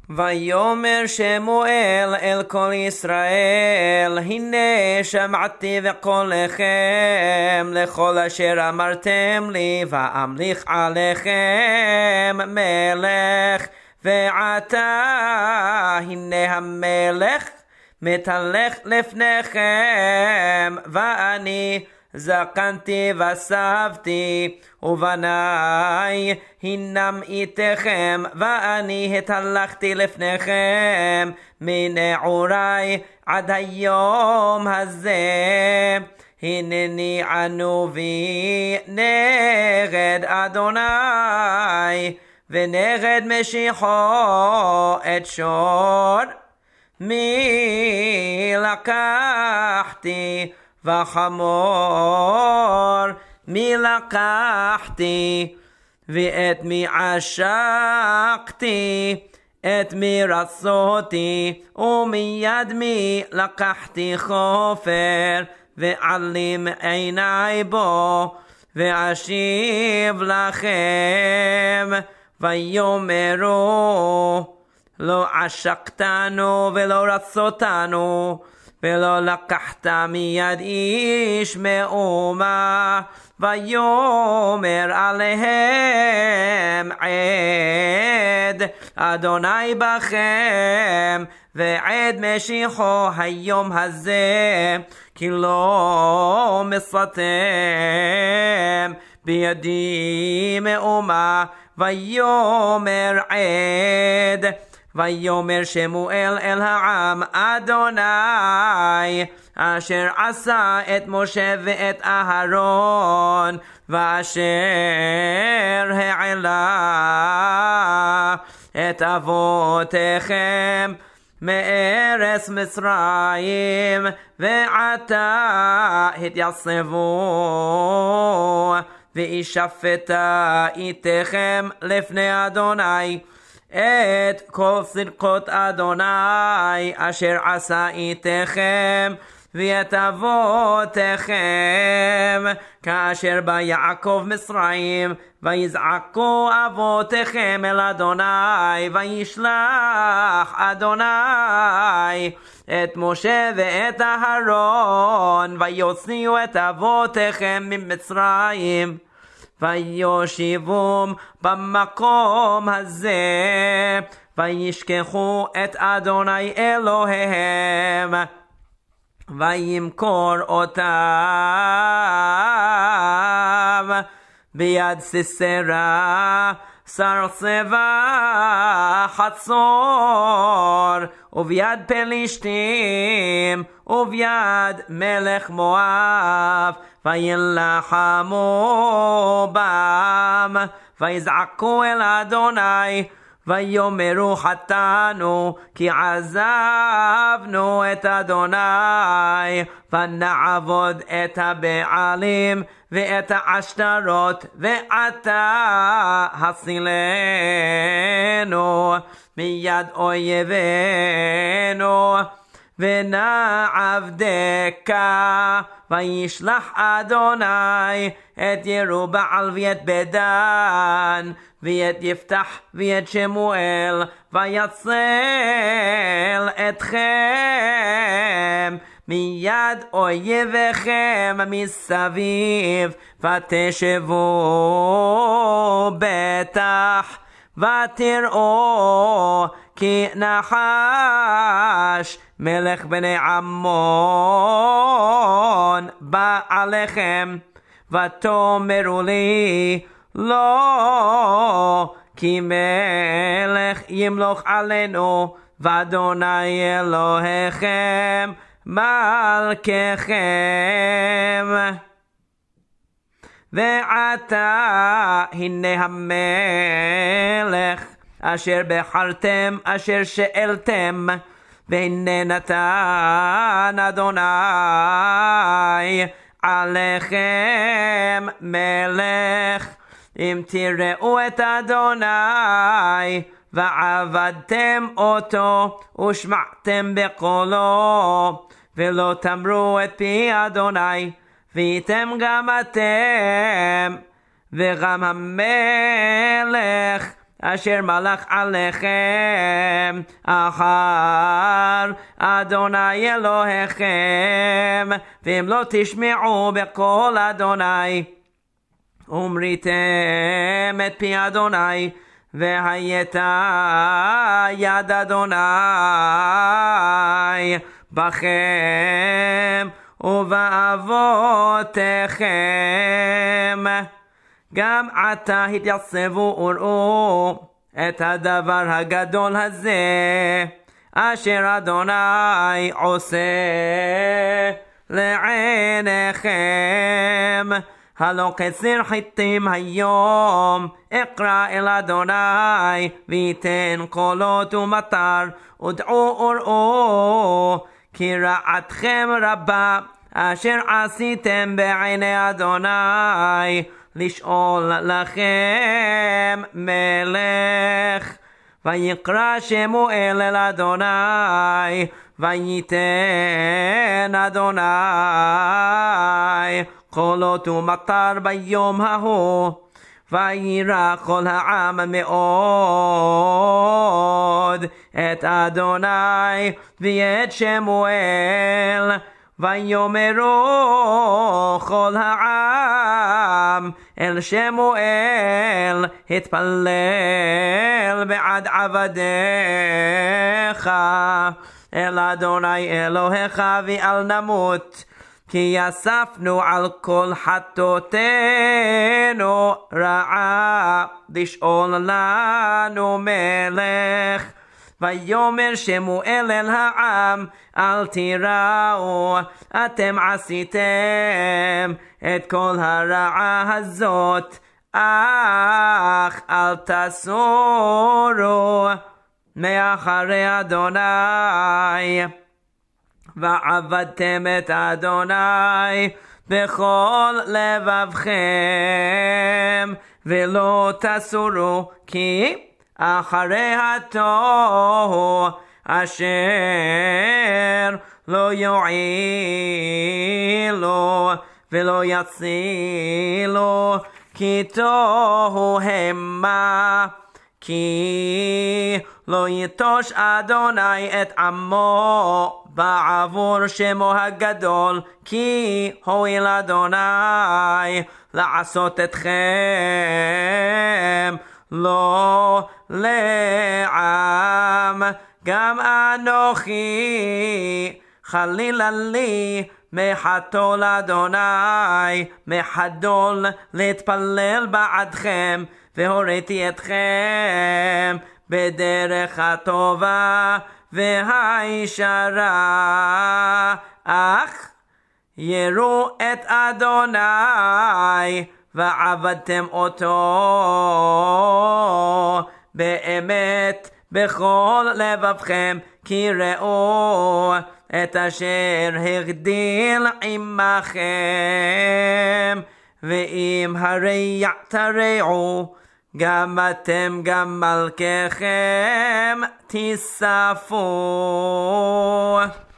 ויאמר שמואל אל כל ישראל, הנה שמעתי בקולכם לכל אשר אמרתם לי, ואמליך עליכם מלך. ועתה הנה המלך מתהלך לפניכם, ואני זקנתי וסבתי, ובניי הנם איתכם, ואני התהלכתי לפניכם מנעוריי עד היום הזה. הנני ענובי נגד אדוני, ונגד משיחו את שור. מי לקחתי וחמור מי לקחתי, ואת מי עשקתי, את מי רצותי, ומיד מי לקחתי חופר, ועלים עיני בו, ואשיב לכם. ויאמרו לא עשקתנו ולא רצותנו, ולא לקחת מיד איש מאומה. ויאמר עליהם עד אדוני בכם, ועד משיחו היום הזה, כי לא מסרתם בידי מאומה. ויאמר עד. ויאמר שמואל אל העם, אדוני אשר עשה את משה ואת אהרון, ואשר העלה את אבותיכם מארץ מצרים, ועתה התייצבו וישפטה איתכם לפני אדוני את כל צדקות אדוני אשר עשה איתכם ואת אבותיכם, כאשר בא יעקב מצרים, ויזעקו אבותיכם אל אדוני, וישלח אדוני את משה ואת אהרון, ויוציאו את אבותיכם ממצרים, ויושיבום במקום הזה, וישכחו את אדוני אלוהיהם, וימכור אותם ביד סיסרא שר צבא חצור, וביד פלישתים, וביד מלך מואב, וילחמו בם, ויזעקו אל אדוני, ויאמרו חטאנו, כי עזבנו את אדוני, ונעבוד את הבעלים ואת העשתרות, ועתה הצילנו מיד אויבינו, ונעבדך. וישלח אדוני את ירובעל ואת בדן ואת יפתח ואת שמואל, ויצל אתכם מיד אויביכם מסביב, ותשבו בטח, ותראו כי נחש מלך בני עמון בא עליכם, ותאמרו לי לא, כי מלך ימלוך עלינו, ואדוני אלוהיכם מלככם. ועתה הנה המלך אשר בחרתם, אשר שאלתם, והנה נתן אדוני עליכם מלך. אם תראו את אדוני ועבדתם אותו ושמעתם בקולו, ולא תמרו את פי אדוני, והייתם גם אתם וגם המלך אשר מלך עליכם אחר אדוני אלוהיכם, ואם לא תשמעו בקול אדוני ומריתם את פי אדוני, והייתה יד אדוני בכם ובאבותיכם, גם עתה התייצבו וראו את הדבר הגדול הזה אשר אדוני עושה לעיניכם. הלא קציר חיטים היום אקרא אל אדוני ויתן קולות ומטר, ודעו וראו כי רעתכם רבה אשר עשיתם בעיני אדוני לשאול לכם מלך. ויקרא שמואל אל אדוני וייתן אדוני קולות ומטר ביום ההוא, וירא כל העם מאוד את אדוני ואת שמואל, ויאמרו כל העם אל שמואל התפלל בעד עבדיך אל אדוני אלוהיך ואל נמות, כי יספנו על כל חטאותינו רעה לשאול לנו מלך. ויאמר שמואל אל העם אל תיראו, אתם עשיתם את כל הרעה הזאת, אך אל תסורו מאחרי אדוני, ועבדתם את אדוני בכל לבבכם, ולא תסורו, כי אחרי התוהו אשר לא יועילו ולא יצילו, כי תוהו המה. כי לא יטוש אדוני את עמו בעבור שמו הגדול, כי הואיל אדוני לעשות אתכם לא לעם. גם אנוכי חלילה לי מחתול אדוני מחדול להתפלל בעדכם, והוריתי אתכם בדרך הטובה והישרה, אך יראו את אדוני ועבדתם אותו באמת בכל לבבכם, כי ראו את אשר הגדיל עמכם. ואם הרי תרעו גם אתם גם מלככם תיספו.